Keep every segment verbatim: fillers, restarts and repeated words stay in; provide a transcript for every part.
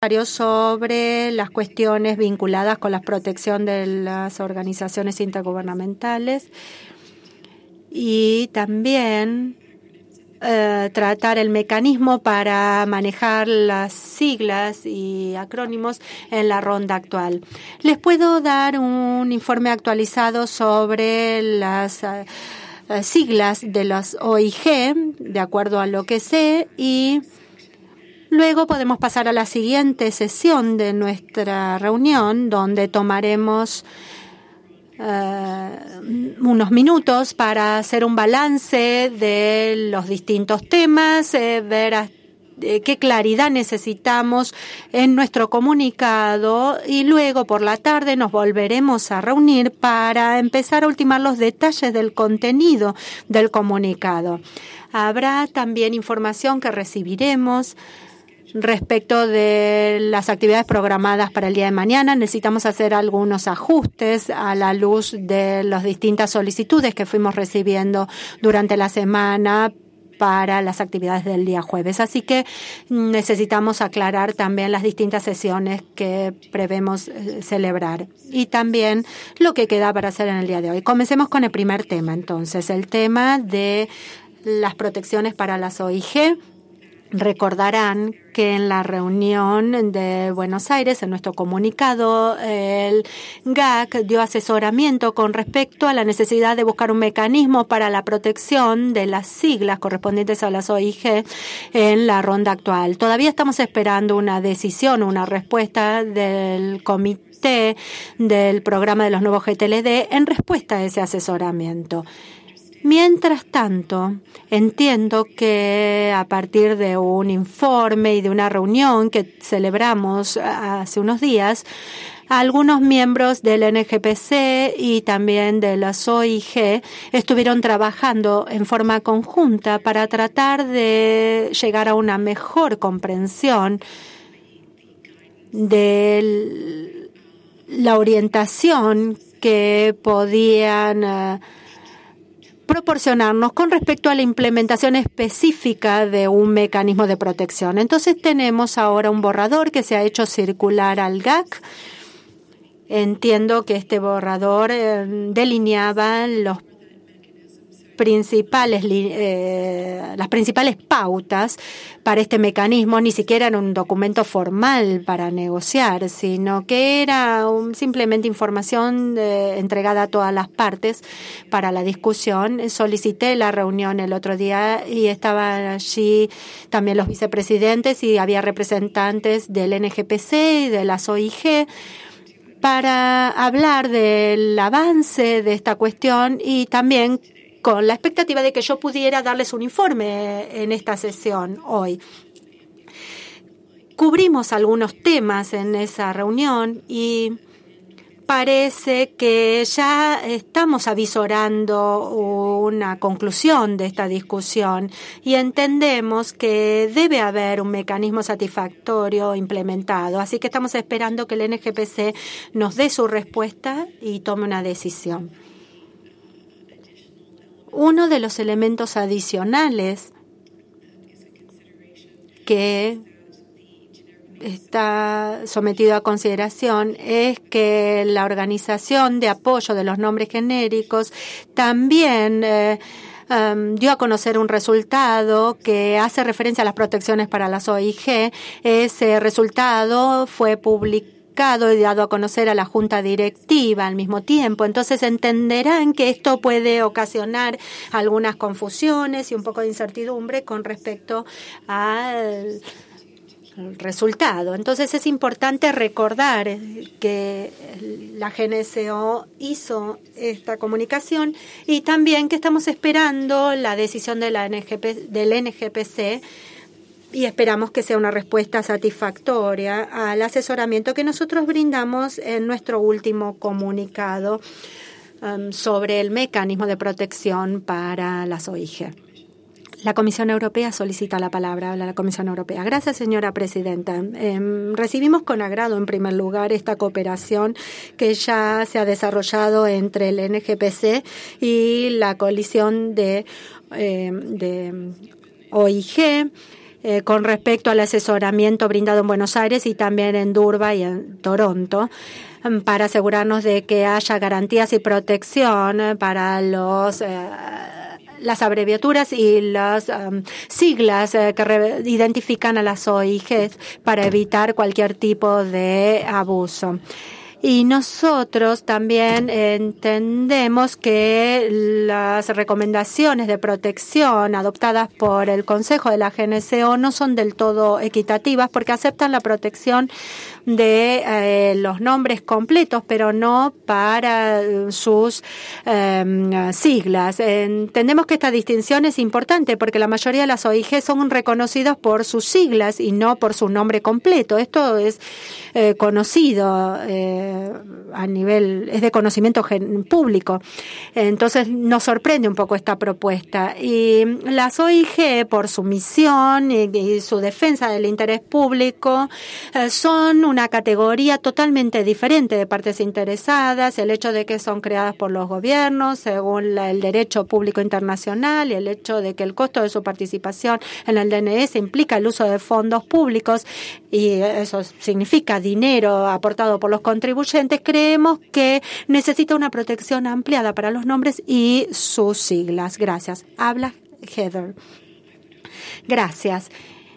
comentario sobre las cuestiones vinculadas con la protección de las organizaciones intergubernamentales y también eh, tratar el mecanismo para manejar las siglas y acrónimos en la ronda actual. Les puedo dar un informe actualizado sobre las uh, siglas de las O I G, de acuerdo a lo que sé, y luego podemos pasar a la siguiente sesión de nuestra reunión, donde tomaremos uh, unos minutos para hacer un balance de los distintos temas, eh, ver a, eh, qué claridad necesitamos en nuestro comunicado, y luego por la tarde nos volveremos a reunir para empezar a ultimar los detalles del contenido del comunicado. Habrá también información que recibiremos respecto de las actividades programadas para el día de mañana. Necesitamos hacer algunos ajustes a la luz de las distintas solicitudes que fuimos recibiendo durante la semana para las actividades del día jueves. Así que necesitamos aclarar también las distintas sesiones que prevemos celebrar y también lo que queda para hacer en el día de hoy. Comencemos con el primer tema, entonces, el tema de las protecciones para las O I G. Recordarán que en la reunión de Buenos Aires, en nuestro comunicado, el G A C dio asesoramiento con respecto a la necesidad de buscar un mecanismo para la protección de las siglas correspondientes a las O I G en la ronda actual. Todavía estamos esperando una decisión, una respuesta del comité del programa de los nuevos G T L D en respuesta a ese asesoramiento. Mientras tanto, entiendo que a partir de un informe y de una reunión que celebramos hace unos días, algunos miembros del N G P C y también de las O I G estuvieron trabajando en forma conjunta para tratar de llegar a una mejor comprensión de la orientación que podían uh, proporcionarnos con respecto a la implementación específica de un mecanismo de protección. Entonces tenemos ahora un borrador que se ha hecho circular al G A C. Entiendo que este borrador eh, delineaba los principales eh, las principales pautas para este mecanismo. Ni siquiera era un documento formal para negociar, sino que era un, simplemente información eh, entregada a todas las partes para la discusión. Solicité la reunión el otro día y estaban allí también los vicepresidentes y había representantes del N G P C y de las O I G para hablar del avance de esta cuestión y también con la expectativa de que yo pudiera darles un informe en esta sesión hoy. Cubrimos algunos temas en esa reunión y parece que ya estamos avisorando una conclusión de esta discusión y entendemos que debe haber un mecanismo satisfactorio implementado. Así que estamos esperando que el N G P C nos dé su respuesta y tome una decisión. Uno de los elementos adicionales que está sometido a consideración es que la Organización de Apoyo de los Nombres Genéricos también eh, um, dio a conocer un resultado que hace referencia a las protecciones para las O I G. Ese resultado fue publicado y dado a conocer a la Junta Directiva al mismo tiempo. Entonces entenderán que esto puede ocasionar algunas confusiones y un poco de incertidumbre con respecto al resultado. Entonces es importante recordar que la G N S O hizo esta comunicación y también que estamos esperando la decisión de la N G P, del N G P C y esperamos que sea una respuesta satisfactoria al asesoramiento que nosotros brindamos en nuestro último comunicado um, sobre el mecanismo de protección para las O I G. La Comisión Europea solicita la palabra. Habla la Comisión Europea. Gracias, señora presidenta. Eh, recibimos con agrado, en primer lugar, esta cooperación que ya se ha desarrollado entre el N G P C y la coalición de, eh, de O I G. eh, con respecto al asesoramiento brindado en Buenos Aires y también en Durban y en Toronto, para asegurarnos de que haya garantías y protección para los eh, las abreviaturas y las um, siglas eh, que re- identifican a las O I G para evitar cualquier tipo de abuso. Y nosotros también entendemos que las recomendaciones de protección adoptadas por el Consejo de la G N C O no son del todo equitativas porque aceptan la protección de eh, los nombres completos, pero no para sus eh, siglas. Entendemos que esta distinción es importante porque la mayoría de las O I G son reconocidas por sus siglas y no por su nombre completo. Esto es eh, conocido eh, a nivel, es de conocimiento público. Entonces nos sorprende un poco esta propuesta. Y las O I G, por su misión y, y su defensa del interés público, eh, son una categoría totalmente diferente de partes interesadas, el hecho de que son creadas por los gobiernos según la, el derecho público internacional y el hecho de que el costo de su participación en el D N S implica el uso de fondos públicos y eso significa dinero aportado por los contribuyentes. Creemos que necesita una protección ampliada para los nombres y sus siglas. Gracias. Habla Heather. Gracias.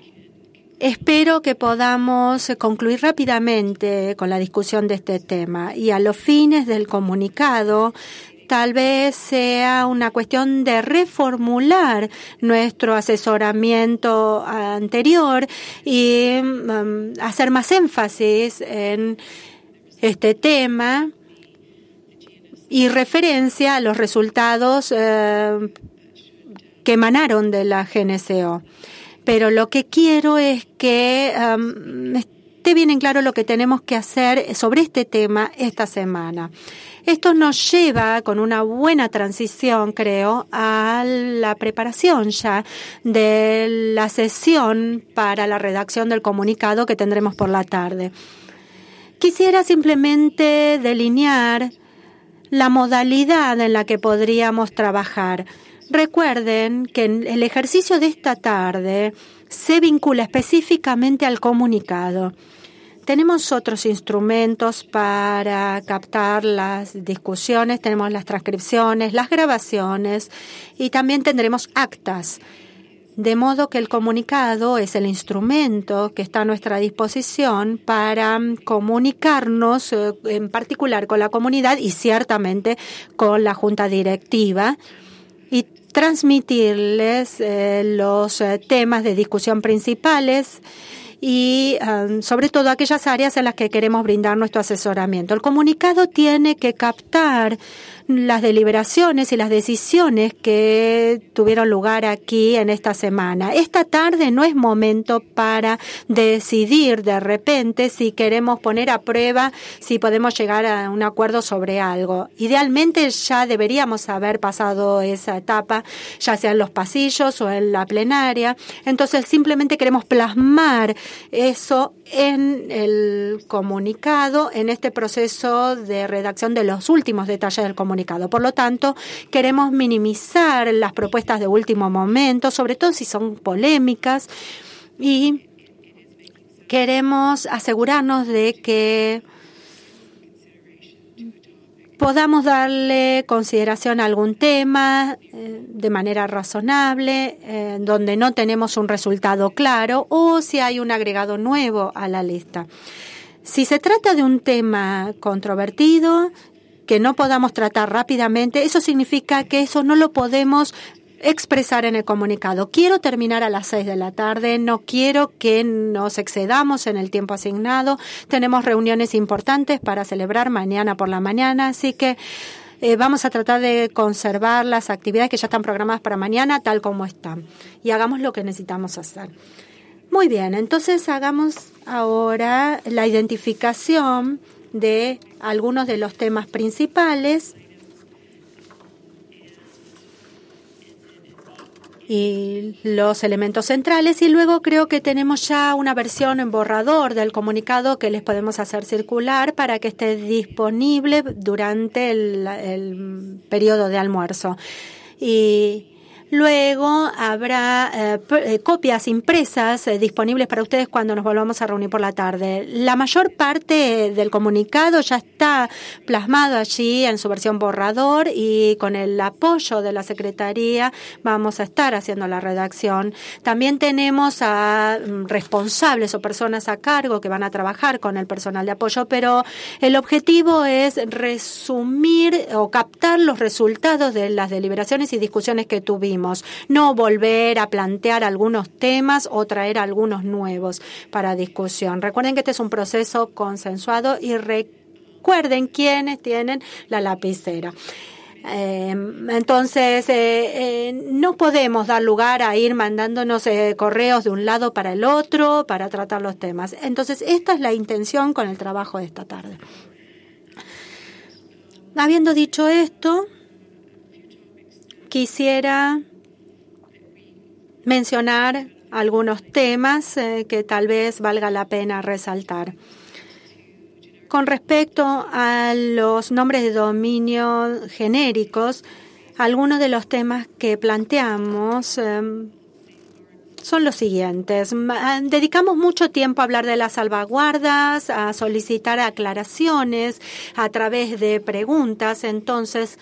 Espero que podamos concluir rápidamente con la discusión de este tema y a los fines del comunicado tal vez sea una cuestión de reformular nuestro asesoramiento anterior y um, hacer más énfasis en este tema y referencia a los resultados eh, que emanaron de la G N C O. Pero lo que quiero es que um, esté bien en claro lo que tenemos que hacer sobre este tema esta semana. Esto nos lleva con una buena transición, creo, a la preparación ya de la sesión para la redacción del comunicado que tendremos por la tarde. Quisiera simplemente delinear la modalidad en la que podríamos trabajar. Recuerden que el ejercicio de esta tarde se vincula específicamente al comunicado. Tenemos otros instrumentos para captar las discusiones, tenemos las transcripciones, las grabaciones y también tendremos actas. De modo que el comunicado es el instrumento que está a nuestra disposición para comunicarnos eh, en particular con la comunidad y ciertamente con la junta directiva y transmitirles eh, los eh, temas de discusión principales y um, sobre todo aquellas áreas en las que queremos brindar nuestro asesoramiento. El comunicado tiene que captar las deliberaciones y las decisiones que tuvieron lugar aquí en esta semana. Esta tarde no es momento para decidir de repente si queremos poner a prueba si podemos llegar a un acuerdo sobre algo. Idealmente ya deberíamos haber pasado esa etapa, ya sea en los pasillos o en la plenaria. Entonces simplemente queremos plasmar eso en el comunicado, en este proceso de redacción de los últimos detalles del comunicado. Por lo tanto, queremos minimizar las propuestas de último momento, sobre todo si son polémicas, y queremos asegurarnos de que podamos darle consideración a algún tema eh, de manera razonable, eh, donde no tenemos un resultado claro o si hay un agregado nuevo a la lista. Si se trata de un tema controvertido que no podamos tratar rápidamente, eso significa que eso no lo podemos expresar en el comunicado. Quiero terminar a las seis de la tarde, no quiero que nos excedamos en el tiempo asignado. Tenemos reuniones importantes para celebrar mañana por la mañana, así que eh, vamos a tratar de conservar las actividades que ya están programadas para mañana tal como están y hagamos lo que necesitamos hacer. Muy bien, entonces hagamos ahora la identificación de algunos de los temas principales y los elementos centrales y luego creo que tenemos ya una versión en borrador del comunicado que les podemos hacer circular para que esté disponible durante el, el periodo de almuerzo. Y Luego habrá eh, copias impresas eh, disponibles para ustedes cuando nos volvamos a reunir por la tarde. La mayor parte del comunicado ya está plasmado allí en su versión borrador y con el apoyo de la Secretaría vamos a estar haciendo la redacción. También tenemos a responsables o personas a cargo que van a trabajar con el personal de apoyo, pero el objetivo es resumir o captar los resultados de las deliberaciones y discusiones que tuvimos. No volver a plantear algunos temas o traer algunos nuevos para discusión. Recuerden que este es un proceso consensuado y recuerden quiénes tienen la lapicera. Eh, entonces, eh, eh, no podemos dar lugar a ir mandándonos eh, correos de un lado para el otro para tratar los temas. Entonces, esta es la intención con el trabajo de esta tarde. Habiendo dicho esto, quisiera mencionar algunos temas eh, que tal vez valga la pena resaltar. Con respecto a los nombres de dominio genéricos, algunos de los temas que planteamos eh, son los siguientes. Dedicamos mucho tiempo a hablar de las salvaguardas, a solicitar aclaraciones a través de preguntas. Entonces,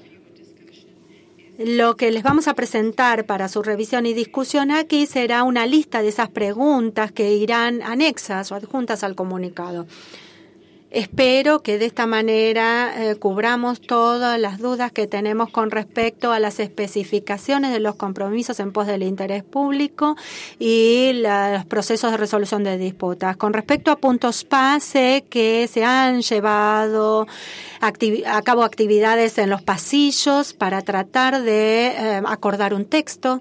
lo que les vamos a presentar para su revisión y discusión aquí será una lista de esas preguntas que irán anexas o adjuntas al comunicado. Espero que de esta manera eh, cubramos todas las dudas que tenemos con respecto a las especificaciones de los compromisos en pos del interés público y la, los procesos de resolución de disputas. Con respecto a puntos P A, sé que se han llevado acti- a cabo actividades en los pasillos para tratar de eh, acordar un texto.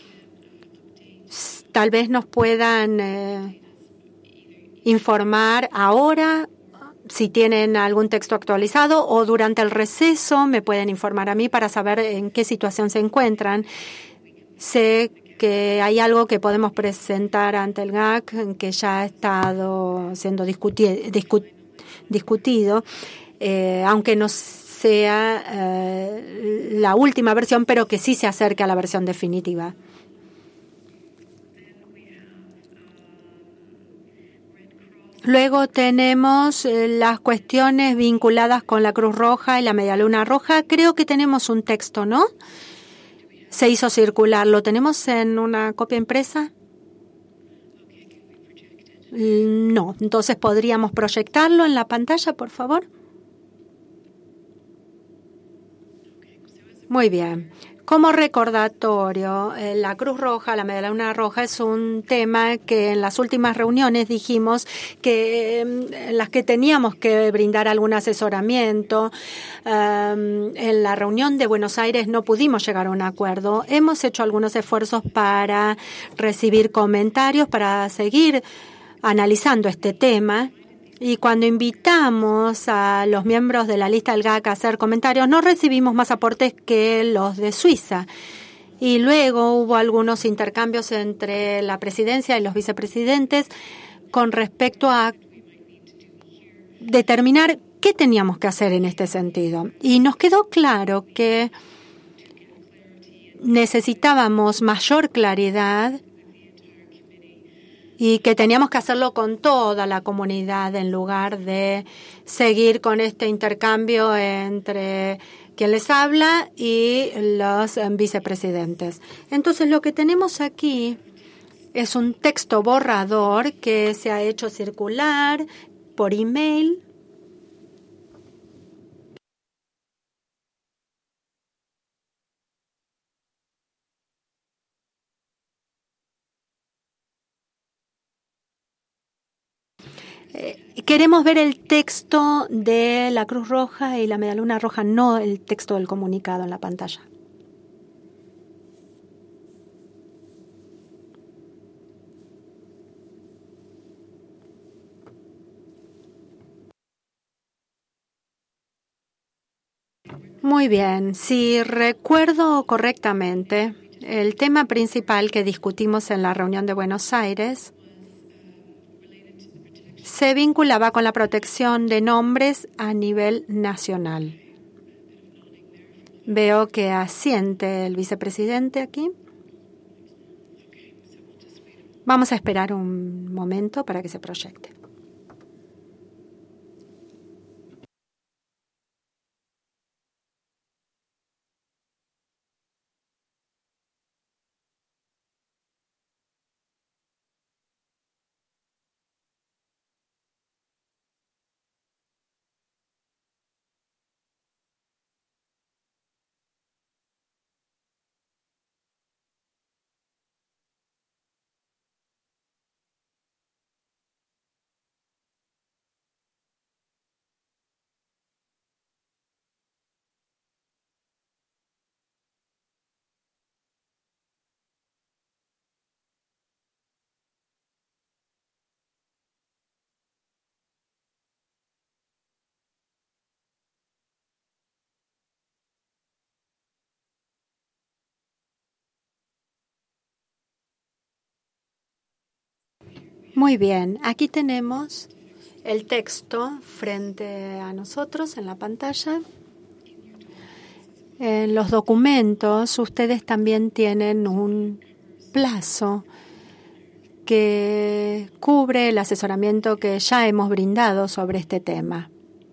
Tal vez nos puedan eh, informar ahora si tienen algún texto actualizado o durante el receso me pueden informar a mí para saber en qué situación se encuentran. Sé que hay algo que podemos presentar ante el G A C que ya ha estado siendo discuti- discu- discutido, eh, aunque no sea eh, la última versión, pero que sí se acerque a la versión definitiva. Luego tenemos eh, las cuestiones vinculadas con la Cruz Roja y la Medialuna Roja. Creo que tenemos un texto, ¿no? Se hizo circular. ¿Lo tenemos en una copia impresa? No. Entonces, ¿podríamos proyectarlo en la pantalla, por favor? Muy bien. Como recordatorio, la Cruz Roja, la Medialuna Roja, es un tema que en las últimas reuniones dijimos que en las que teníamos que brindar algún asesoramiento. Um, en la reunión de Buenos Aires no pudimos llegar a un acuerdo. Hemos hecho algunos esfuerzos para recibir comentarios, para seguir analizando este tema. Y cuando invitamos a los miembros de la lista del G A C a hacer comentarios, no recibimos más aportes que los de Suiza. Y luego hubo algunos intercambios entre la presidencia y los vicepresidentes con respecto a determinar qué teníamos que hacer en este sentido. Y nos quedó claro que necesitábamos mayor claridad y que teníamos que hacerlo con toda la comunidad en lugar de seguir con este intercambio entre quien les habla y los vicepresidentes. Entonces, lo que tenemos aquí es un texto borrador que se ha hecho circular por email. Eh, queremos ver el texto de la Cruz Roja y la Medialuna Roja, no el texto del comunicado en la pantalla. Muy bien, si recuerdo correctamente, el tema principal que discutimos en la reunión de Buenos Aires se vinculaba con la protección de nombres a nivel nacional. Veo que asiente el vicepresidente aquí. Vamos a esperar un momento para que se proyecte. Muy bien, aquí tenemos el texto frente a nosotros en la pantalla. En los documentos ustedes también tienen un plazo que cubre el asesoramiento que ya hemos brindado sobre este tema.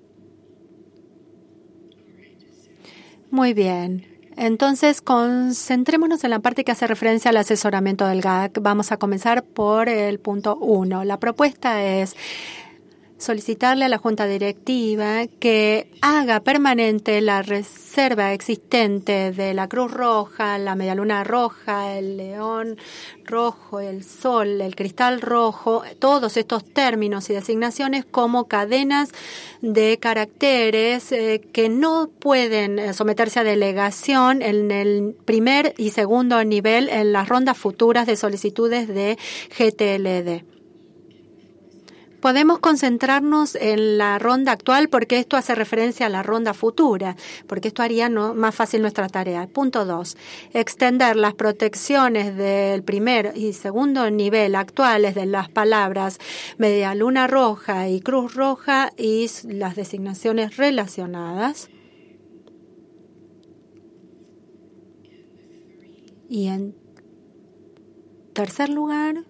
Muy bien. Entonces, concentrémonos en la parte que hace referencia al asesoramiento del G A C. Vamos a comenzar por el punto uno. La propuesta es solicitarle a la Junta Directiva que haga permanente la reserva existente de la Cruz Roja, la Medialuna Roja, el León Rojo, el Sol, el Cristal Rojo, todos estos términos y designaciones como cadenas de caracteres eh, que no pueden someterse a delegación en el primer y segundo nivel en las rondas futuras de solicitudes de G T L D. Podemos concentrarnos en la ronda actual porque esto hace referencia a la ronda futura, porque esto haría no, más fácil nuestra tarea. Punto dos. Extender las protecciones del primer y segundo nivel actuales de las palabras Medialuna Roja y Cruz Roja y las designaciones relacionadas. Y en tercer lugar,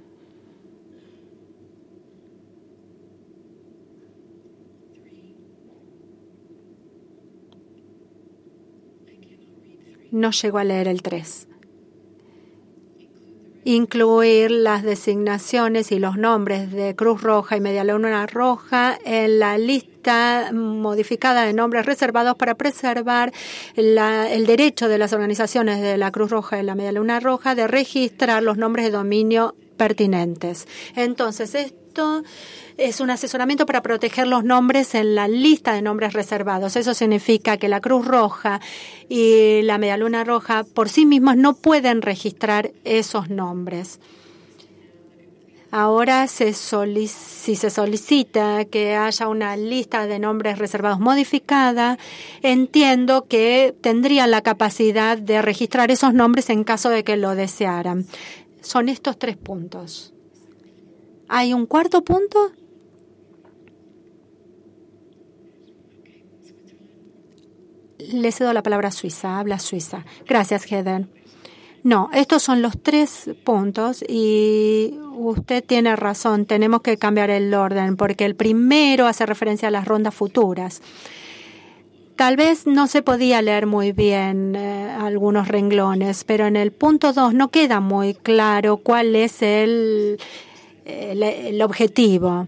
no llego a leer el tres. Incluir las designaciones y los nombres de Cruz Roja y Medialuna Roja en la lista modificada de nombres reservados para preservar la, el derecho de las organizaciones de la Cruz Roja y la Medialuna Roja de registrar los nombres de dominio pertinentes. Entonces, esto es un asesoramiento para proteger los nombres en la lista de nombres reservados. Eso significa que la Cruz Roja y la Medialuna Roja por sí mismos no pueden registrar esos nombres. Ahora, se solic- si se solicita que haya una lista de nombres reservados modificada, entiendo que tendrían la capacidad de registrar esos nombres en caso de que lo desearan. Son estos tres puntos. ¿Hay un cuarto punto? Le cedo la palabra a Suiza, habla Suiza. Gracias, Heather. No, estos son los tres puntos y usted tiene razón, tenemos que cambiar el orden porque el primero hace referencia a las rondas futuras. Tal vez no se podía leer muy bien eh, algunos renglones, pero en el punto dos no queda muy claro cuál es el, el, el objetivo.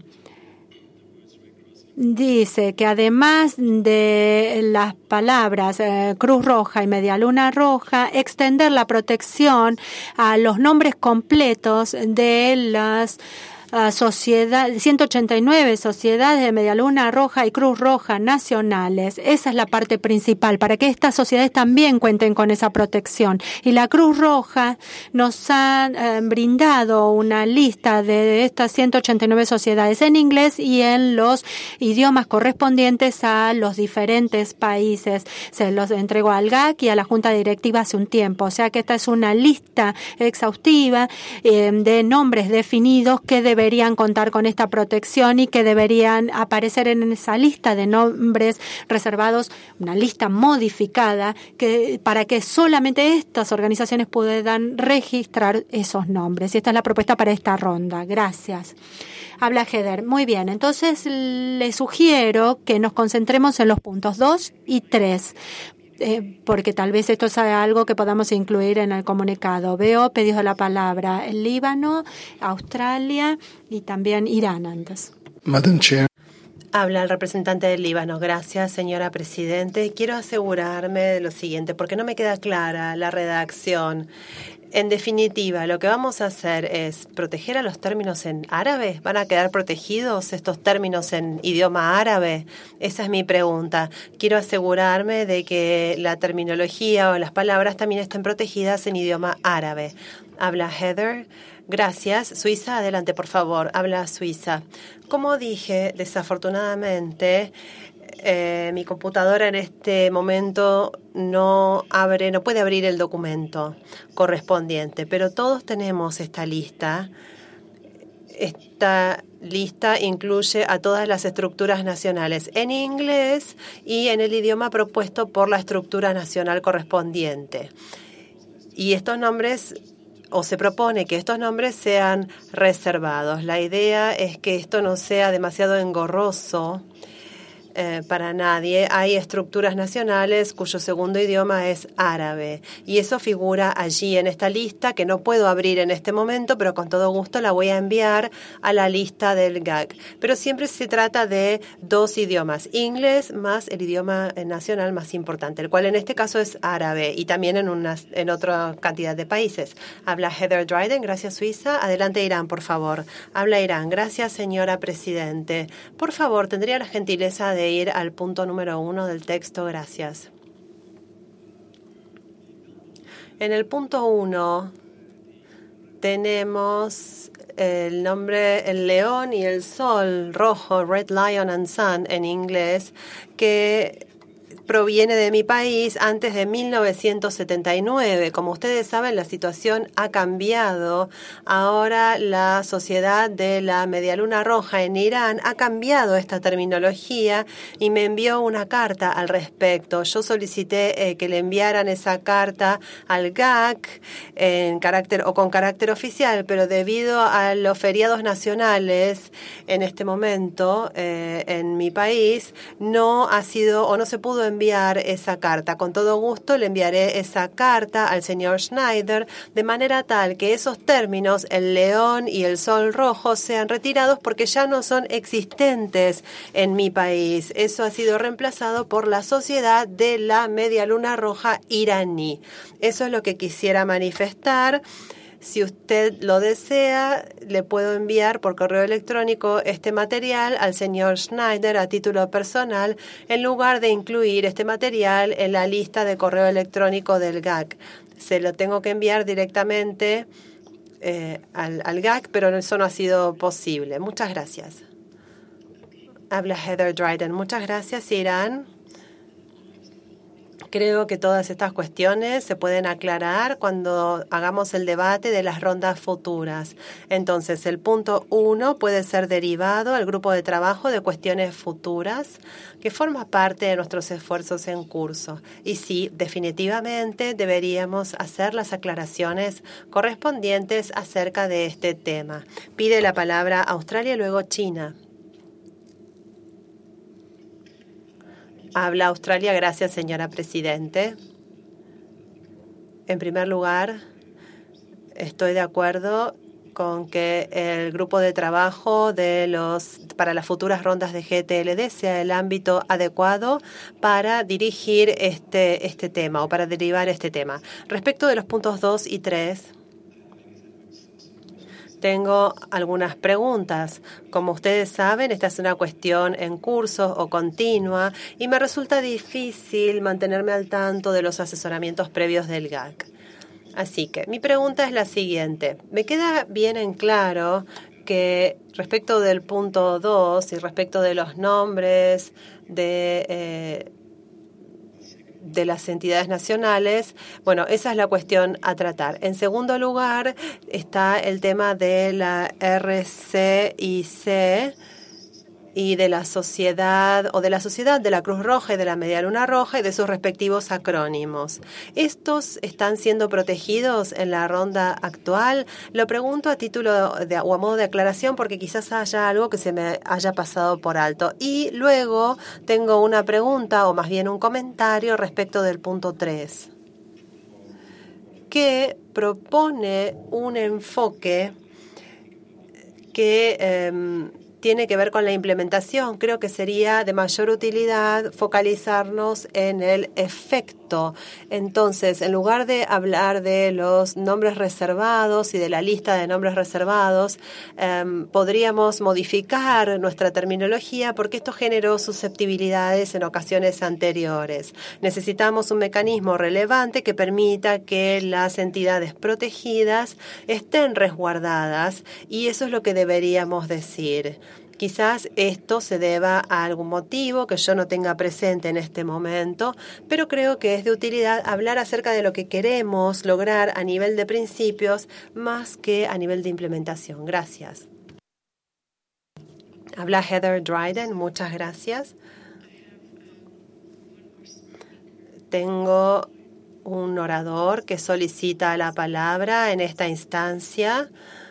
Dice que además de las palabras eh, Cruz Roja y Medialuna Roja, extender la protección a los nombres completos de las uh, sociedades, ciento ochenta y nueve sociedades de Medialuna Roja y Cruz Roja nacionales. Esa es la parte principal, para que estas sociedades también cuenten con esa protección. Y la Cruz Roja nos ha eh, brindado una lista de estas ciento ochenta y nueve sociedades en inglés y en los idiomas correspondientes a los diferentes países. Se los entregó al G A C y a la Junta Directiva hace un tiempo. O sea que esta es una lista exhaustiva eh, de nombres definidos que deben deberían contar con esta protección y que deberían aparecer en esa lista de nombres reservados, una lista modificada, que para que solamente estas organizaciones puedan registrar esos nombres. Y esta es la propuesta para esta ronda. Gracias. Habla Heather. Muy bien, entonces le sugiero que nos concentremos en los puntos dos y tres. Eh, porque tal vez esto sea algo que podamos incluir en el comunicado. Veo pedidos de la palabra el Líbano, Australia y también Irán antes. Madam Chair. Habla el representante del Líbano. Gracias, señora Presidente. Quiero asegurarme de lo siguiente, porque no me queda clara la redacción. En definitiva, lo que vamos a hacer es proteger a los términos en árabe. ¿Van a quedar protegidos estos términos en idioma árabe? Esa es mi pregunta. Quiero asegurarme de que la terminología o las palabras también estén protegidas en idioma árabe. Habla Heather. Gracias. Suiza, adelante, por favor. Habla Suiza. Como dije, desafortunadamente, eh, mi computadora en este momento no abre, no puede abrir el documento correspondiente, pero todos tenemos esta lista. Esta lista incluye a todas las estructuras nacionales en inglés y en el idioma propuesto por la estructura nacional correspondiente. Y estos nombres, o se propone que estos nombres sean reservados. La idea es que esto no sea demasiado engorroso Eh, para nadie. Hay estructuras nacionales cuyo segundo idioma es árabe y eso figura allí en esta lista que no puedo abrir en este momento, pero con todo gusto la voy a enviar a la lista del G A C. Pero siempre se trata de dos idiomas, inglés más el idioma nacional más importante, el cual en este caso es árabe y también en, una, en otra cantidad de países. Habla Heather Dryden. Gracias, Suiza. Adelante, Irán, por favor. Habla Irán. Gracias, señora Presidente. Por favor, tendría la gentileza de ir al punto número uno del texto. Gracias. En el punto uno tenemos el nombre el león y el sol rojo, Red Lion and Sun en inglés, que proviene de mi país antes de mil novecientos setenta y nueve. Como ustedes saben, la situación ha cambiado. Ahora la Sociedad de la Medialuna Roja en Irán ha cambiado esta terminología y me envió una carta al respecto. Yo solicité eh, que le enviaran esa carta al G A C en carácter o con carácter oficial, pero debido a los feriados nacionales en este momento eh, en mi país, no ha sido o no se pudo enviar enviar esa carta. Con todo gusto le enviaré esa carta al señor Schneider de manera tal que esos términos, el león y el sol rojo, sean retirados porque ya no son existentes en mi país. Eso ha sido reemplazado por la Sociedad de la Medialuna Roja iraní. Eso es lo que quisiera manifestar. Si usted lo desea, le puedo enviar por correo electrónico este material al señor Schneider a título personal, en lugar de incluir este material en la lista de correo electrónico del G A C. Se lo tengo que enviar directamente eh, al, al G A C, pero eso no ha sido posible. Muchas gracias. Habla Heather Dryden. Muchas gracias, Irán. Creo que todas estas cuestiones se pueden aclarar cuando hagamos el debate de las rondas futuras. Entonces, el punto uno puede ser derivado al grupo de trabajo de cuestiones futuras, que forma parte de nuestros esfuerzos en curso. Y sí, definitivamente deberíamos hacer las aclaraciones correspondientes acerca de este tema. Pide la palabra Australia y luego China. Habla Australia. Gracias, señora Presidente. En primer lugar, estoy de acuerdo con que el grupo de trabajo de los para las futuras rondas de G T L D sea el ámbito adecuado para dirigir este, este tema o para derivar este tema. Respecto de los puntos dos y tres, tengo algunas preguntas. Como ustedes saben, esta es una cuestión en curso o continua y me resulta difícil mantenerme al tanto de los asesoramientos previos del G A C. Así que mi pregunta es la siguiente. Me queda bien en claro que respecto del punto dos y respecto de los nombres de... Eh, de las entidades nacionales. Bueno, esa es la cuestión a tratar. En segundo lugar está el tema de la R C I C y de la sociedad o de la sociedad de la Cruz Roja y de la Media Luna Roja y de sus respectivos acrónimos. ¿Estos están siendo protegidos en la ronda actual? Lo pregunto a título de, o a modo de aclaración porque quizás haya algo que se me haya pasado por alto. Y luego tengo una pregunta o más bien un comentario respecto del punto tres, que propone un enfoque que eh, tiene que ver con la implementación. Creo que sería de mayor utilidad focalizarnos en el efecto. Entonces, en lugar de hablar de los nombres reservados y de la lista de nombres reservados, eh, podríamos modificar nuestra terminología porque esto generó susceptibilidades en ocasiones anteriores. Necesitamos un mecanismo relevante que permita que las entidades protegidas estén resguardadas y eso es lo que deberíamos decir. Quizás esto se deba a algún motivo que yo no tenga presente en este momento, pero creo que es de utilidad hablar acerca de lo que queremos lograr a nivel de principios más que a nivel de implementación. Gracias. Habla Heather Dryden. Muchas gracias. Tengo un orador que solicita la palabra en esta instancia,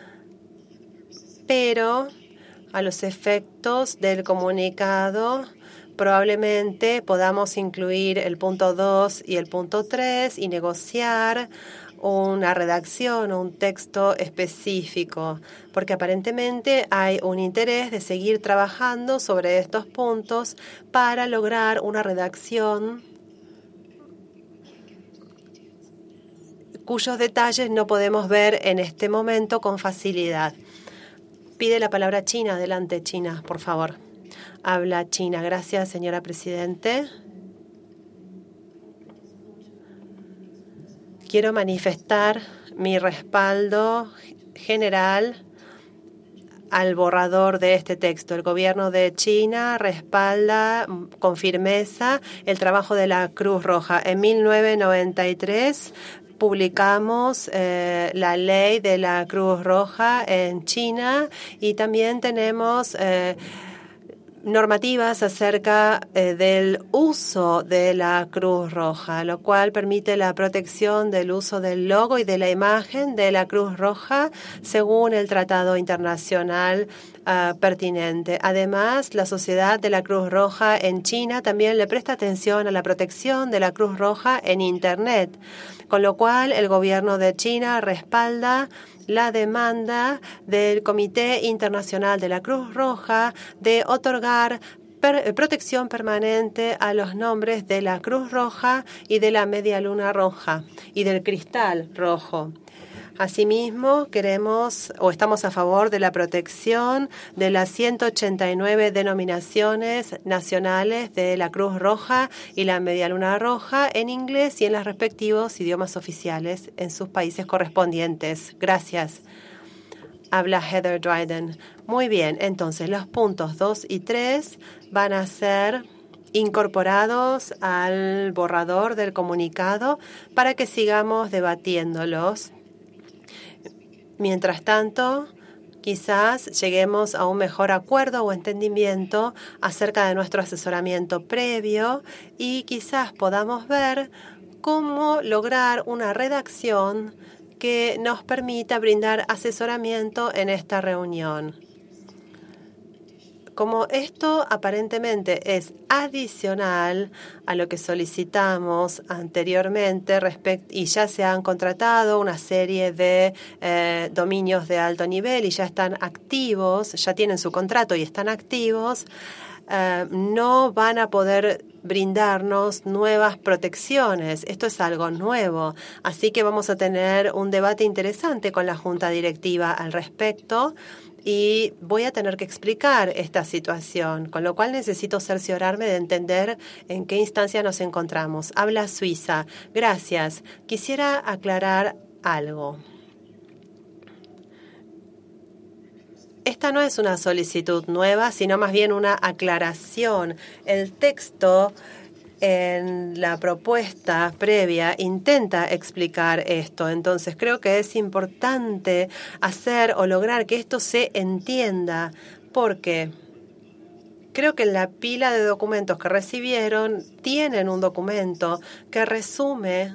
pero a los efectos del comunicado, probablemente podamos incluir el punto dos y el punto tres y negociar una redacción o un texto específico, porque aparentemente hay un interés de seguir trabajando sobre estos puntos para lograr una redacción cuyos detalles no podemos ver en este momento con facilidad. Pide la palabra China. Adelante, China, por favor. Habla China. Gracias, señora Presidente. Quiero manifestar mi respaldo general al borrador de este texto. El gobierno de China respalda con firmeza el trabajo de la Cruz Roja. En mil novecientos noventa y tres publicamos eh, la ley de la Cruz Roja en China y también tenemos eh, normativas acerca eh, del uso de la Cruz Roja, lo cual permite la protección del uso del logo y de la imagen de la Cruz Roja según el tratado internacional uh, pertinente. Además, la Sociedad de la Cruz Roja en China también le presta atención a la protección de la Cruz Roja en Internet, con lo cual el gobierno de China respalda la demanda del Comité Internacional de la Cruz Roja de otorgar per- protección permanente a los nombres de la Cruz Roja y de la Media Luna Roja y del Cristal Rojo. Asimismo, queremos o estamos a favor de la protección de las ciento ochenta y nueve denominaciones nacionales de la Cruz Roja y la Media Luna Roja en inglés y en los respectivos idiomas oficiales en sus países correspondientes. Gracias. Habla Heather Dryden. Muy bien, entonces los puntos dos y tres van a ser incorporados al borrador del comunicado para que sigamos debatiéndolos. Mientras tanto, quizás lleguemos a un mejor acuerdo o entendimiento acerca de nuestro asesoramiento previo y quizás podamos ver cómo lograr una redacción que nos permita brindar asesoramiento en esta reunión. Como esto aparentemente es adicional a lo que solicitamos anteriormente y ya se han contratado una serie de eh, dominios de alto nivel y ya están activos, ya tienen su contrato y están activos, eh, no van a poder brindarnos nuevas protecciones. Esto es algo nuevo, así que vamos a tener un debate interesante con la Junta Directiva al respecto. Y voy a tener que explicar esta situación, con lo cual necesito cerciorarme de entender en qué instancia nos encontramos. Habla Suiza. Gracias. Quisiera aclarar algo. Esta no es una solicitud nueva, sino más bien una aclaración. El texto en la propuesta previa intenta explicar esto. Entonces creo que es importante hacer o lograr que esto se entienda, porque creo que en la pila de documentos que recibieron tienen un documento que resume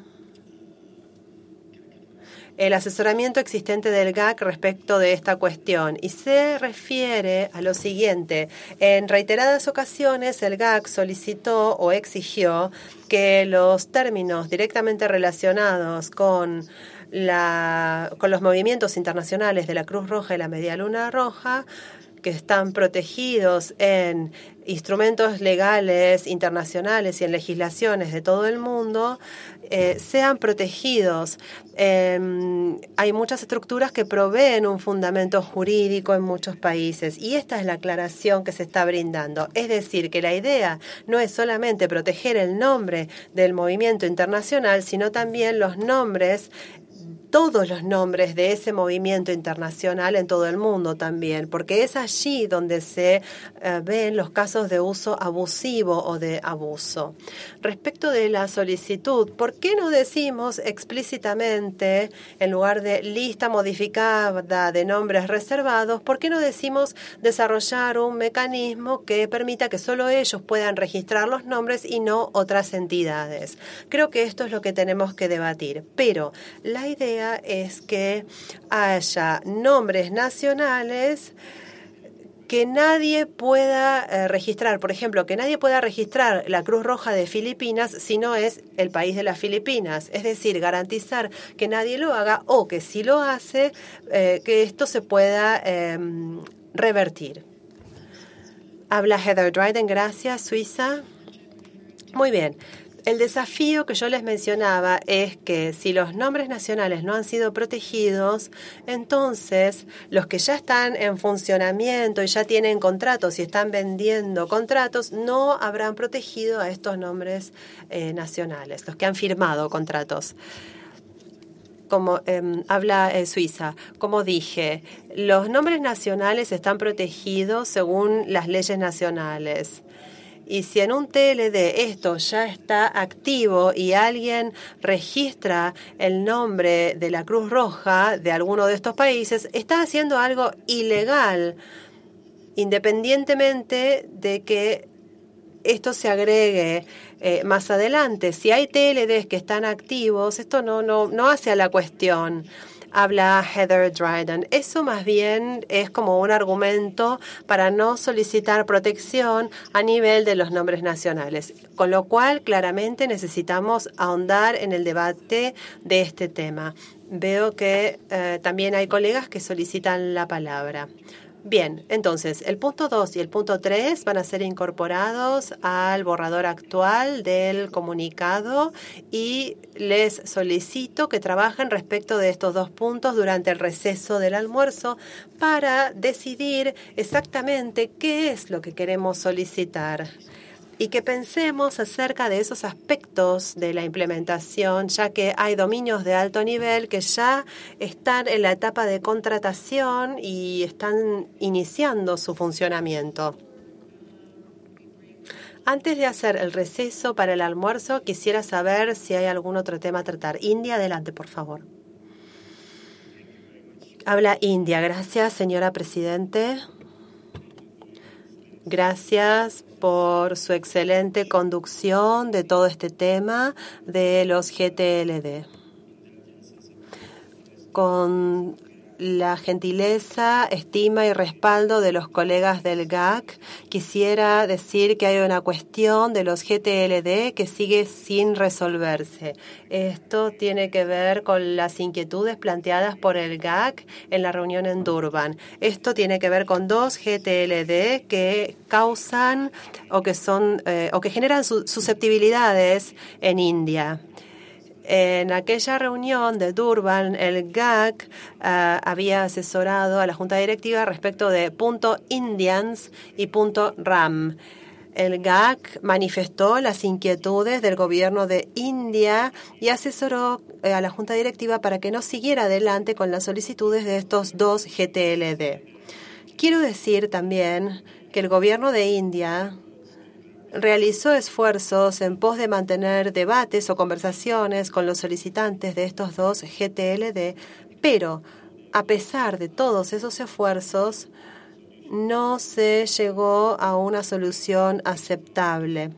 el asesoramiento existente del G A C respecto de esta cuestión y se refiere a lo siguiente. En reiteradas ocasiones el G A C solicitó o exigió que los términos directamente relacionados con la, con los movimientos internacionales de la Cruz Roja y la Media Luna Roja, que están protegidos en instrumentos legales internacionales y en legislaciones de todo el mundo, eh, sean protegidos. Eh, hay muchas estructuras que proveen un fundamento jurídico en muchos países y esta es la aclaración que se está brindando. Es decir, que la idea no es solamente proteger el nombre del movimiento internacional, sino también los nombres, todos los nombres de ese movimiento internacional en todo el mundo también, porque es allí donde se uh, ven los casos de uso abusivo o de abuso. Respecto de la solicitud, ¿por qué no decimos explícitamente, en lugar de lista modificada de nombres reservados, por qué no decimos desarrollar un mecanismo que permita que solo ellos puedan registrar los nombres y no otras entidades? Creo que esto es lo que tenemos que debatir, pero la idea es que haya nombres nacionales que nadie pueda eh, registrar. Por ejemplo, que nadie pueda registrar la Cruz Roja de Filipinas si no es el país de las Filipinas. Es decir, garantizar que nadie lo haga o que si lo hace, eh, que esto se pueda eh, revertir. Habla Heather Dryden, gracias, Suiza. Muy bien. El desafío que yo les mencionaba es que si los nombres nacionales no han sido protegidos, entonces los que ya están en funcionamiento y ya tienen contratos y están vendiendo contratos no habrán protegido a estos nombres eh, nacionales, los que han firmado contratos. Como eh, habla eh, Suiza, como dije, los nombres nacionales están protegidos según las leyes nacionales. Y si en un T L D esto ya está activo y alguien registra el nombre de la Cruz Roja de alguno de estos países, está haciendo algo ilegal, independientemente de que esto se agregue eh, más adelante. Si hay T L Ds que están activos, esto no, no, no hace a la cuestión. Habla Heather Dryden. Eso más bien es como un argumento para no solicitar protección a nivel de los nombres nacionales, con lo cual claramente necesitamos ahondar en el debate de este tema. Veo que eh, también hay colegas que solicitan la palabra. Bien, entonces el punto dos y el punto tres van a ser incorporados al borrador actual del comunicado y les solicito que trabajen respecto de estos dos puntos durante el receso del almuerzo para decidir exactamente qué es lo que queremos solicitar y que pensemos acerca de esos aspectos de la implementación, ya que hay dominios de alto nivel que ya están en la etapa de contratación y están iniciando su funcionamiento. Antes de hacer el receso para el almuerzo, quisiera saber si hay algún otro tema a tratar. India, adelante, por favor. Habla India. Gracias, señora Presidente. Gracias por su excelente conducción de todo este tema de los G T L D. Con la gentileza, estima y respaldo de los colegas del G A C, quisiera decir que hay una cuestión de los G T L D que sigue sin resolverse. Esto tiene que ver con las inquietudes planteadas por el G A C en la reunión en Durban. Esto tiene que ver con dos G T L D que causan o que son eh, o que generan su, susceptibilidades en India. En aquella reunión de Durban, el G A C uh, había asesorado a la Junta Directiva respecto de punto Indians y punto RAM. El G A C manifestó las inquietudes del gobierno de India y asesoró eh, a la Junta Directiva para que no siguiera adelante con las solicitudes de estos dos G T L D. Quiero decir también que el gobierno de India realizó esfuerzos en pos de mantener debates o conversaciones con los solicitantes de estos dos G T L D, pero a pesar de todos esos esfuerzos, no se llegó a una solución aceptable.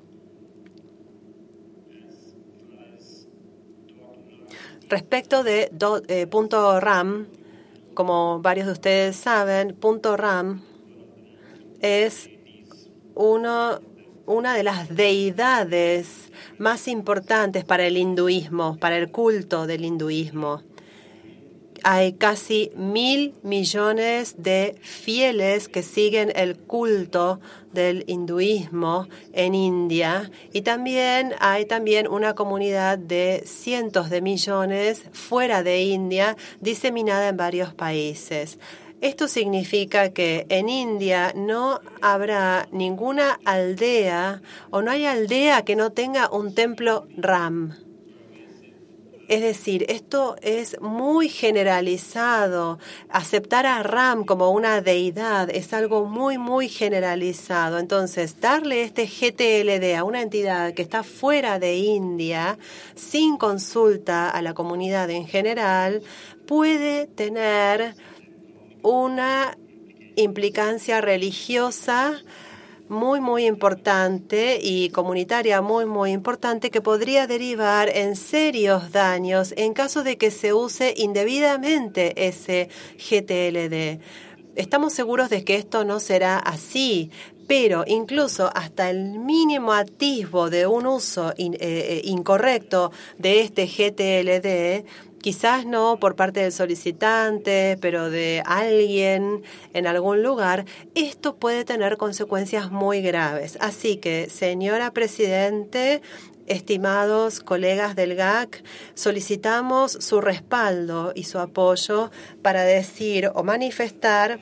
Respecto de do, eh, punto RAM, como varios de ustedes saben, punto RAM es uno, una de las deidades más importantes para el hinduismo, para el culto del hinduismo. Hay casi mil millones de fieles que siguen el culto del hinduismo en India y también hay también una comunidad de cientos de millones fuera de India diseminada en varios países. Esto significa que en India no habrá ninguna aldea o no hay aldea que no tenga un templo Ram. Es decir, esto es muy generalizado. Aceptar a Ram como una deidad es algo muy, muy generalizado. Entonces, darle este G T L D a una entidad que está fuera de India, sin consulta a la comunidad en general, puede tener una implicancia religiosa muy, muy importante y comunitaria muy, muy importante que podría derivar en serios daños en caso de que se use indebidamente ese G T L D. Estamos seguros de que esto no será así, pero incluso hasta el mínimo atisbo de un uso in, eh, incorrecto de este G T L D, quizás no por parte del solicitante, pero de alguien en algún lugar, esto puede tener consecuencias muy graves. Así que, señora Presidente, estimados colegas del G A C, solicitamos su respaldo y su apoyo para decir o manifestar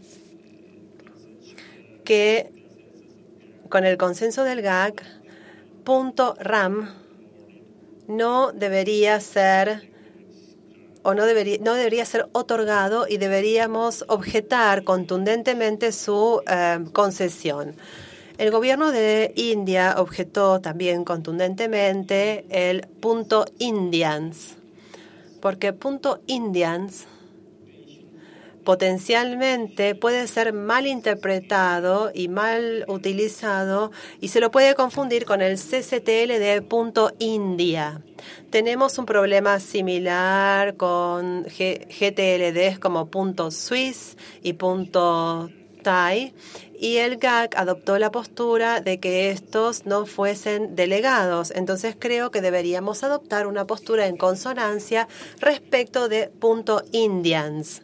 que con el consenso del G A C, punto RAM no debería ser o no debería, no debería ser otorgado y deberíamos objetar contundentemente su eh, concesión. El gobierno de India objetó también contundentemente el punto Indians, porque punto Indians potencialmente puede ser mal interpretado y mal utilizado y se lo puede confundir con el C C T L D punto India. Tenemos un problema similar con G T L Ds como punto Swiss y punto Thai, y el G A C adoptó la postura de que estos no fuesen delegados. Entonces creo que deberíamos adoptar una postura en consonancia respecto de punto Indians.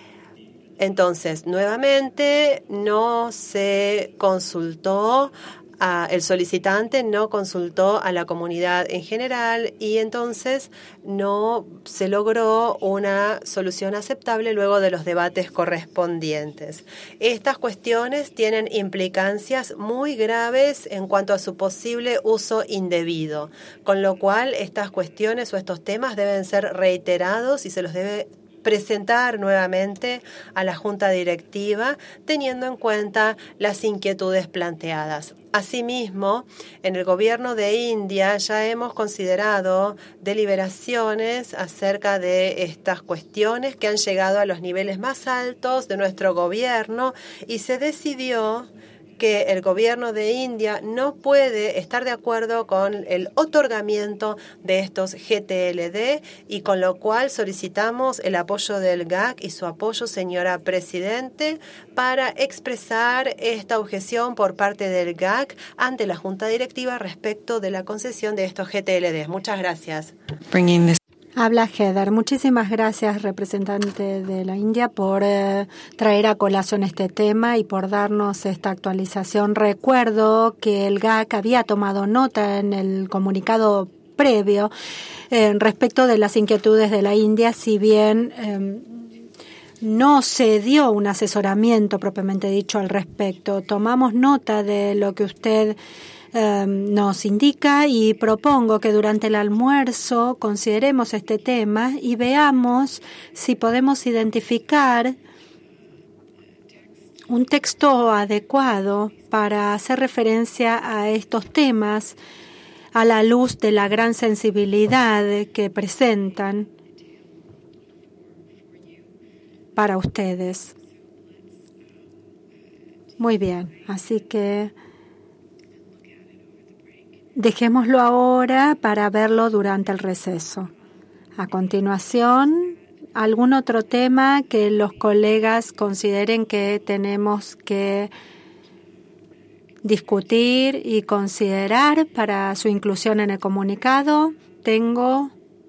Entonces, nuevamente, no se consultó, a, el solicitante no consultó a la comunidad en general y entonces no se logró una solución aceptable luego de los debates correspondientes. Estas cuestiones tienen implicancias muy graves en cuanto a su posible uso indebido, con lo cual estas cuestiones o estos temas deben ser reiterados y se los debe presentar nuevamente a la Junta Directiva, teniendo en cuenta las inquietudes planteadas. Asimismo, en el gobierno de India ya hemos considerado deliberaciones acerca de estas cuestiones que han llegado a los niveles más altos de nuestro gobierno y se decidió que el gobierno de India no puede estar de acuerdo con el otorgamiento de estos G T L D y con lo cual solicitamos el apoyo del G A C y su apoyo, señora Presidente, para expresar esta objeción por parte del G A C ante la Junta Directiva respecto de la concesión de estos G T L D. Muchas gracias. Habla Heather. Muchísimas gracias, representante de la India, por eh, traer a colación este tema y por darnos esta actualización. Recuerdo que el G A C había tomado nota en el comunicado previo eh, respecto de las inquietudes de la India, si bien eh, no se dio un asesoramiento propiamente dicho al respecto. Tomamos nota de lo que usted Eh, nos indica y propongo que durante el almuerzo consideremos este tema y veamos si podemos identificar un texto adecuado para hacer referencia a estos temas a la luz de la gran sensibilidad que presentan para ustedes. Muy bien, así que dejémoslo ahora para verlo durante el receso. A continuación, ¿algún otro tema que los colegas consideren que tenemos que discutir y considerar para su inclusión en el comunicado? Tengo...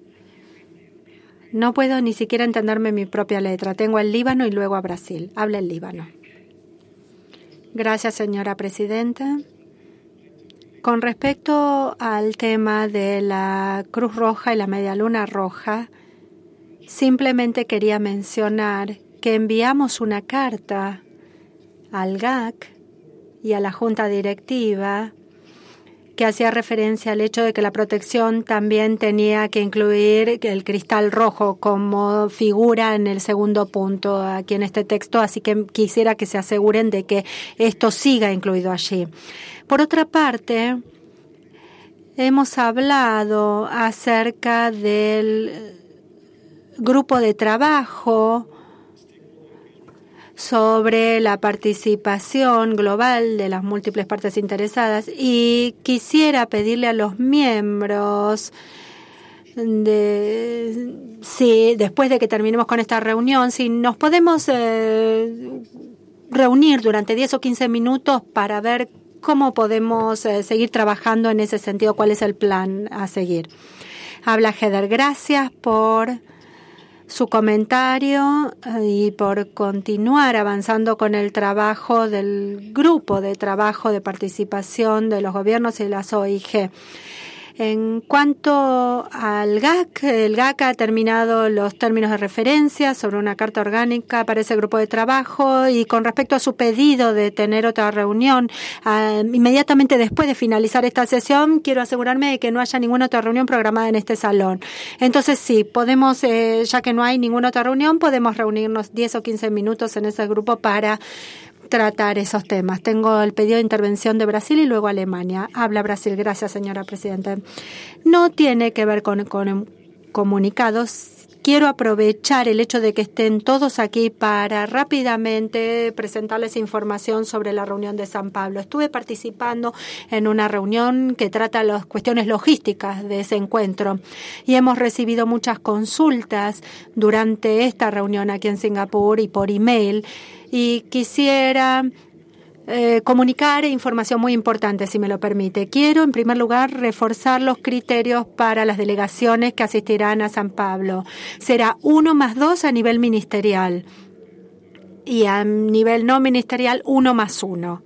No puedo ni siquiera entenderme mi propia letra. Tengo el Líbano y luego a Brasil. Habla el Líbano. Gracias, señora presidenta. Con respecto al tema de la Cruz Roja y la Media Luna Roja, simplemente quería mencionar que enviamos una carta al G A C y a la Junta Directiva que hacía referencia al hecho de que la protección también tenía que incluir el cristal rojo como figura en el segundo punto aquí en este texto, así que quisiera que se aseguren de que esto siga incluido allí. Por otra parte, hemos hablado acerca del grupo de trabajo sobre la participación global de las múltiples partes interesadas y quisiera pedirle a los miembros de si después de que terminemos con esta reunión, si nos podemos eh, reunir durante diez o quince minutos para ver cómo podemos eh, seguir trabajando en ese sentido, cuál es el plan a seguir. Habla Heather, gracias por su comentario y por continuar avanzando con el trabajo del grupo de trabajo de participación de los gobiernos y las O I G. En cuanto al G A C, el G A C ha terminado los términos de referencia sobre una carta orgánica para ese grupo de trabajo y con respecto a su pedido de tener otra reunión, uh, inmediatamente después de finalizar esta sesión, quiero asegurarme de que no haya ninguna otra reunión programada en este salón. Entonces sí, podemos, eh, ya que no hay ninguna otra reunión, podemos reunirnos diez o quince minutos en ese grupo para tratar esos temas. Tengo el pedido de intervención de Brasil y luego Alemania. Habla Brasil. Gracias, señora presidenta. No tiene que ver con, con comunicados. Quiero aprovechar el hecho de que estén todos aquí para rápidamente presentarles información sobre la reunión de San Pablo. Estuve participando en una reunión que trata las cuestiones logísticas de ese encuentro y hemos recibido muchas consultas durante esta reunión aquí en Singapur y por email. Y quisiera eh, comunicar información muy importante, si me lo permite. Quiero, en primer lugar, reforzar los criterios para las delegaciones que asistirán a San Pablo. Será uno más dos a nivel ministerial y a nivel no ministerial uno más uno.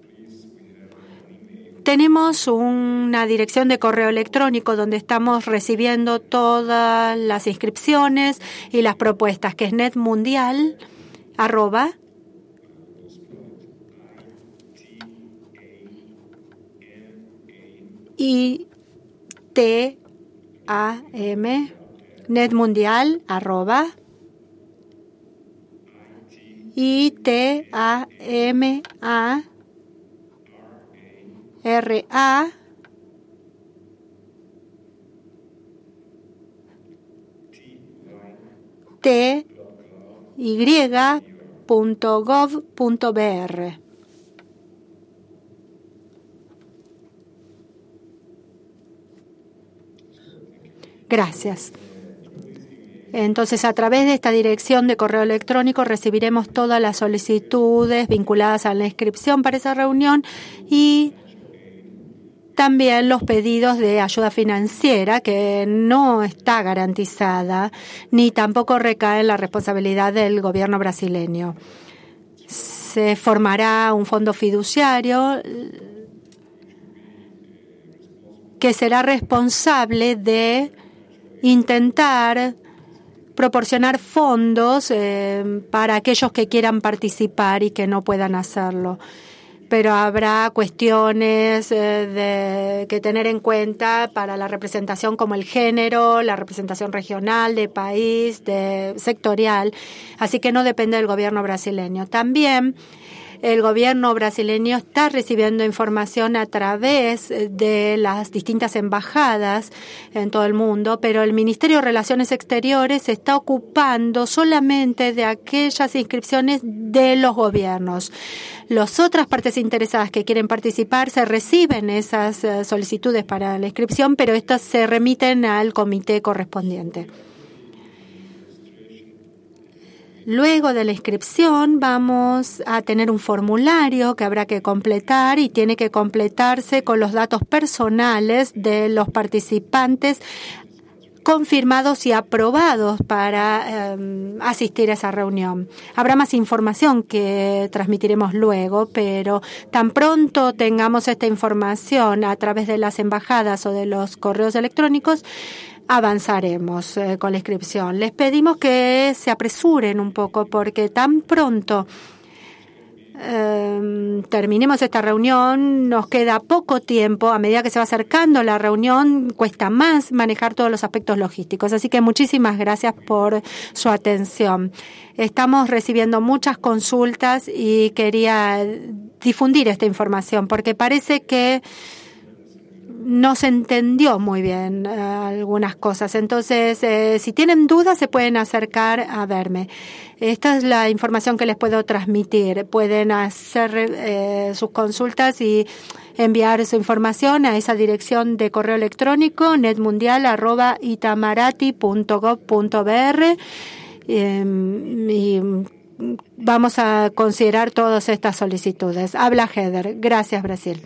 Tenemos una dirección de correo electrónico donde estamos recibiendo todas las inscripciones y las propuestas, que es netmundial arroba I T A M netmundial arroba I T A M A R A T Y punto gov punto b r. Gracias. Entonces, a través de esta dirección de correo electrónico recibiremos todas las solicitudes vinculadas a la inscripción para esa reunión y también los pedidos de ayuda financiera que no está garantizada ni tampoco recae en la responsabilidad del gobierno brasileño. Se formará un fondo fiduciario que será responsable de intentar proporcionar fondos eh, para aquellos que quieran participar y que no puedan hacerlo. Pero habrá cuestiones eh, de, que tener en cuenta para la representación como el género, la representación regional, de país, de sectorial. Así que no depende del gobierno brasileño. También El gobierno brasileño está recibiendo información a través de las distintas embajadas en todo el mundo, pero el Ministerio de Relaciones Exteriores se está ocupando solamente de aquellas inscripciones de los gobiernos. Las otras partes interesadas que quieren participar se reciben esas solicitudes para la inscripción, pero estas se remiten al comité correspondiente. Luego de la inscripción vamos a tener un formulario que habrá que completar y tiene que completarse con los datos personales de los participantes confirmados y aprobados para eh, asistir a esa reunión. Habrá más información que transmitiremos luego, pero tan pronto tengamos esta información a través de las embajadas o de los correos electrónicos, avanzaremos eh, con la inscripción. Les pedimos que se apresuren un poco porque tan pronto eh, terminemos esta reunión, nos queda poco tiempo. A medida que se va acercando la reunión, cuesta más manejar todos los aspectos logísticos. Así que muchísimas gracias por su atención. Estamos recibiendo muchas consultas y quería difundir esta información porque parece que no se entendió muy bien eh, algunas cosas. Entonces, eh, si tienen dudas, se pueden acercar a verme. Esta es la información que les puedo transmitir. Pueden hacer eh, sus consultas y enviar su información a esa dirección de correo electrónico netmundial arroba itamaraty punto gov punto br eh, y vamos a considerar todas estas solicitudes. Habla Heather. Gracias, Brasil.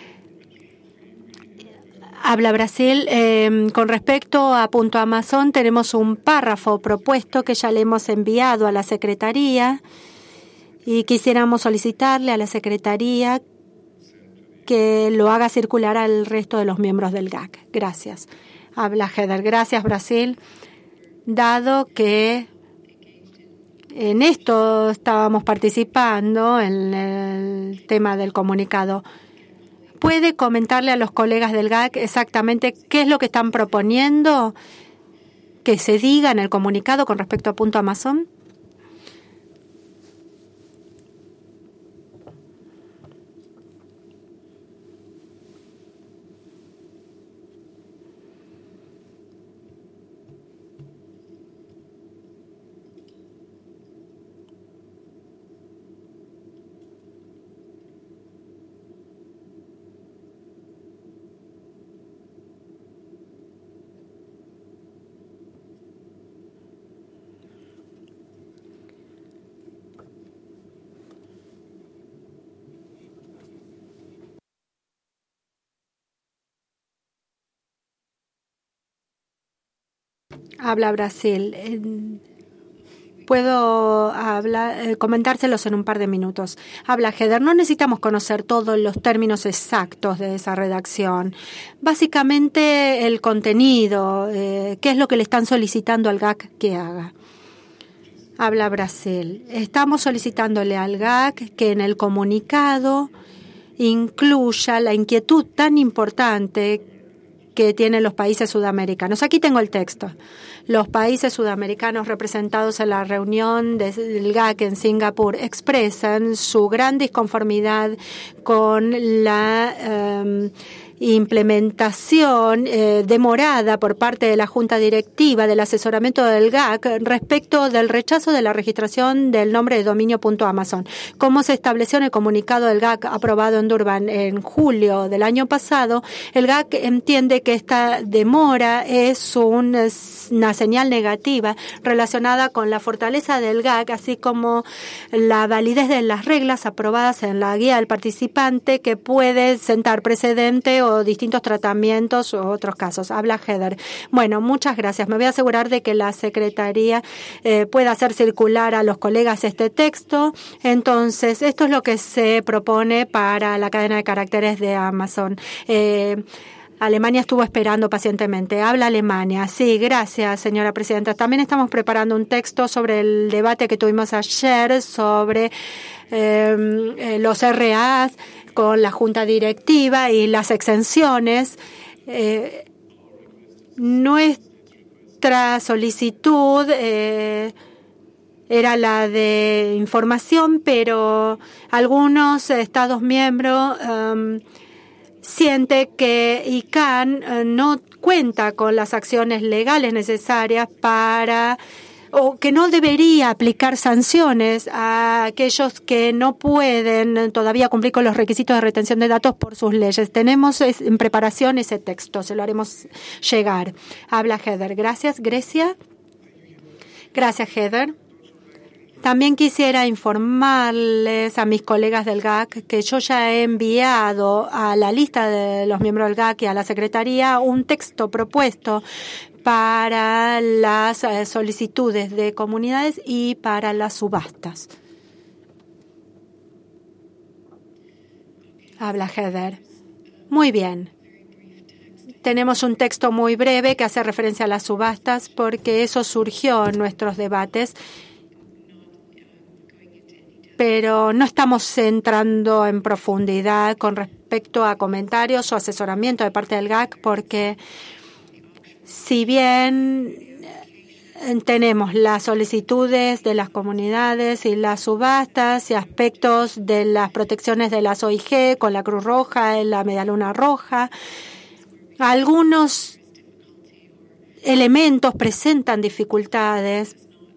Habla Brasil. Eh, con respecto a Punto Amazon, tenemos un párrafo propuesto que ya le hemos enviado a la Secretaría y quisiéramos solicitarle a la Secretaría que lo haga circular al resto de los miembros del G A C. Gracias. Habla Heather. Gracias, Brasil. Dado que en esto estábamos participando, en el tema del comunicado, ¿puede comentarle a los colegas del G A C exactamente qué es lo que están proponiendo que se diga en el comunicado con respecto a Punto Amazon? Habla Brasil. Puedo hablar, eh, comentárselos en un par de minutos. Habla Heather. No necesitamos conocer todos los términos exactos de esa redacción. Básicamente el contenido, eh, qué es lo que le están solicitando al G A C que haga. Habla Brasil. Estamos solicitándole al G A C que en el comunicado incluya la inquietud tan importante que tienen los países sudamericanos. Aquí tengo el texto. Los países sudamericanos representados en la reunión del G A C en Singapur expresan su gran disconformidad con la eh, implementación eh, demorada por parte de la Junta Directiva del asesoramiento del G A C respecto del rechazo de la registración del nombre de dominio punto Amazon. Como se estableció en el comunicado del G A C aprobado en Durban en julio del año pasado, el G A C entiende que esta demora es un, una señal negativa relacionada con la fortaleza del G A C, así como la validez de las reglas aprobadas en la guía del participante que puede sentar precedente o distintos tratamientos u otros casos. Habla Heather. Bueno, muchas gracias. Me voy a asegurar de que la Secretaría eh, pueda hacer circular a los colegas este texto. Entonces, esto es lo que se propone para la cadena de caracteres de Amazon. Eh, Alemania estuvo esperando pacientemente. Habla Alemania. Sí, gracias, señora presidenta. También estamos preparando un texto sobre el debate que tuvimos ayer sobre eh, los R A con la Junta Directiva y las exenciones. Eh, nuestra solicitud eh, era la de información, pero algunos Estados miembros um, sienten que I C A N uh, no cuenta con las acciones legales necesarias para, o que no debería aplicar sanciones a aquellos que no pueden todavía cumplir con los requisitos de retención de datos por sus leyes. Tenemos en preparación ese texto, se lo haremos llegar. Habla Heather. Gracias, Grecia. Gracias, Heather. También quisiera informarles a mis colegas del G A C que yo ya he enviado a la lista de los miembros del G A C y a la Secretaría un texto propuesto para las solicitudes de comunidades y para las subastas. Habla Heather. Muy bien. Tenemos un texto muy breve que hace referencia a las subastas porque eso surgió en nuestros debates, pero no estamos entrando en profundidad con respecto a comentarios o asesoramiento de parte del G A C porque si bien tenemos las solicitudes de las comunidades y las subastas y aspectos de las protecciones de las O I G con la Cruz Roja, la Media Luna Roja, algunos elementos presentan dificultades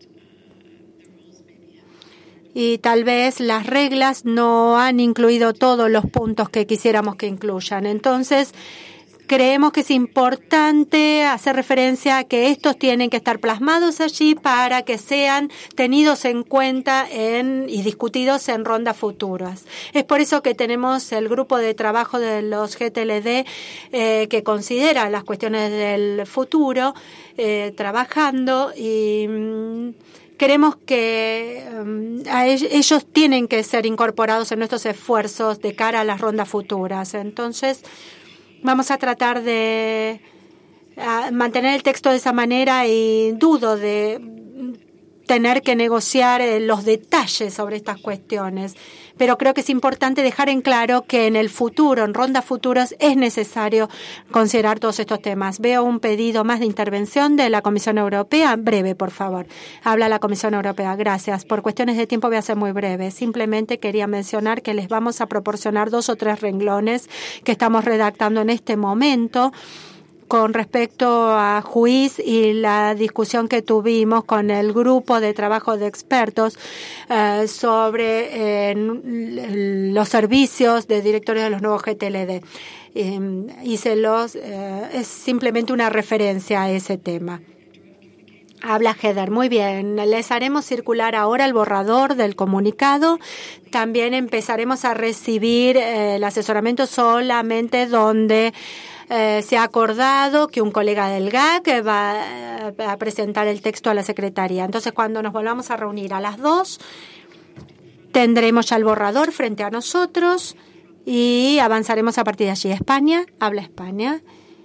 y tal vez las reglas no han incluido todos los puntos que quisiéramos que incluyan. Entonces, creemos que es importante hacer referencia a que estos tienen que estar plasmados allí para que sean tenidos en cuenta en, y discutidos en rondas futuras. Es por eso que tenemos el grupo de trabajo de los G T L D eh, que considera las cuestiones del futuro eh, trabajando y mmm, queremos que um, a ellos tienen que ser incorporados en nuestros esfuerzos de cara a las rondas futuras. Entonces, vamos a tratar de uh, mantener el texto de esa manera y dudo de tener que negociar eh, los detalles sobre estas cuestiones. Pero creo que es importante dejar en claro que en el futuro, en rondas futuras, es necesario considerar todos estos temas. Veo un pedido más de intervención de la Comisión Europea. Breve, por favor. Habla la Comisión Europea. Gracias. Por cuestiones de tiempo voy a ser muy breve. Simplemente quería mencionar que les vamos a proporcionar dos o tres renglones que estamos redactando en este momento con respecto a Juiz y la discusión que tuvimos con el grupo de trabajo de expertos eh, sobre eh, los servicios de directorios de los nuevos G T L D. Eh, y se los, eh, es simplemente una referencia a ese tema. Habla Heather. Muy bien. Les haremos circular ahora el borrador del comunicado. También empezaremos a recibir eh, el asesoramiento solamente donde Eh, se ha acordado que un colega del G A C va eh, a presentar el texto a la Secretaría. Entonces, cuando nos volvamos a reunir a las dos, tendremos ya el borrador frente a nosotros y avanzaremos a partir de allí. España, habla España.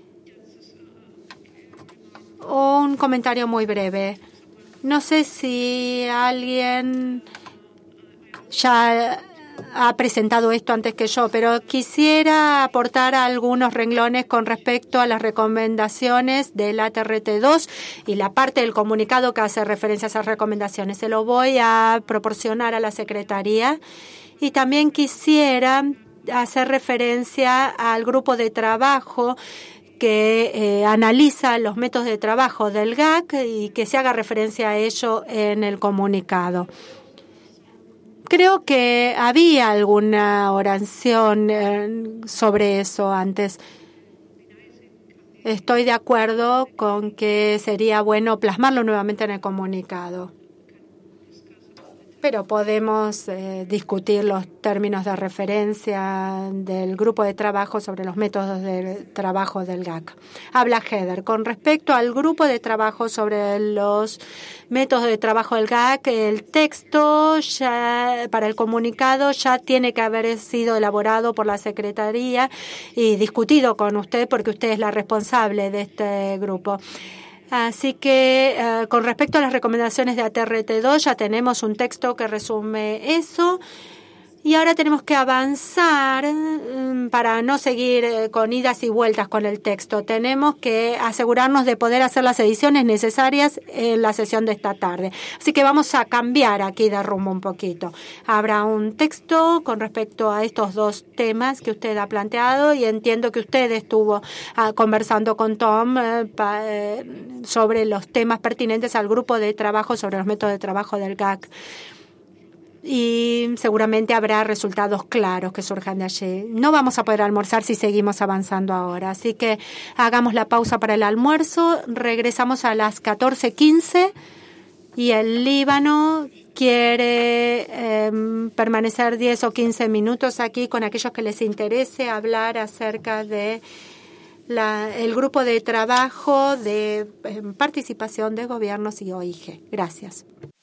Un comentario muy breve. No sé si alguien ya ha presentado esto antes que yo, pero quisiera aportar algunos renglones con respecto a las recomendaciones del A T R T dos y la parte del comunicado que hace referencia a esas recomendaciones. Se lo voy a proporcionar a la Secretaría y también quisiera hacer referencia al grupo de trabajo que eh, analiza los métodos de trabajo del G A C y que se haga referencia a ello en el comunicado. Creo que había alguna oración eh, sobre eso antes. Estoy de acuerdo con que sería bueno plasmarlo nuevamente en el comunicado. Pero podemos eh, discutir los términos de referencia del grupo de trabajo sobre los métodos de trabajo del G A C. Habla Heather. Con respecto al grupo de trabajo sobre los métodos de trabajo del G A C, el texto ya para el comunicado ya tiene que haber sido elaborado por la Secretaría y discutido con usted porque usted es la responsable de este grupo. Así que eh, con respecto a las recomendaciones de A T R T dos ya tenemos un texto que resume eso. Y ahora tenemos que avanzar para no seguir con idas y vueltas con el texto. Tenemos que asegurarnos de poder hacer las ediciones necesarias en la sesión de esta tarde. Así que vamos a cambiar aquí de rumbo un poquito. Habrá un texto con respecto a estos dos temas que usted ha planteado y entiendo que usted estuvo uh, conversando con Tom uh, pa, uh, sobre los temas pertinentes al grupo de trabajo sobre los métodos de trabajo del G A C. Y seguramente habrá resultados claros que surjan de allí. No vamos a poder almorzar si seguimos avanzando ahora, así que hagamos la pausa para el almuerzo. Regresamos a las catorce quince y el Líbano quiere eh, permanecer diez o quince minutos aquí con aquellos que les interese hablar acerca de la, el grupo de trabajo de eh, participación de gobiernos y O I G. Gracias.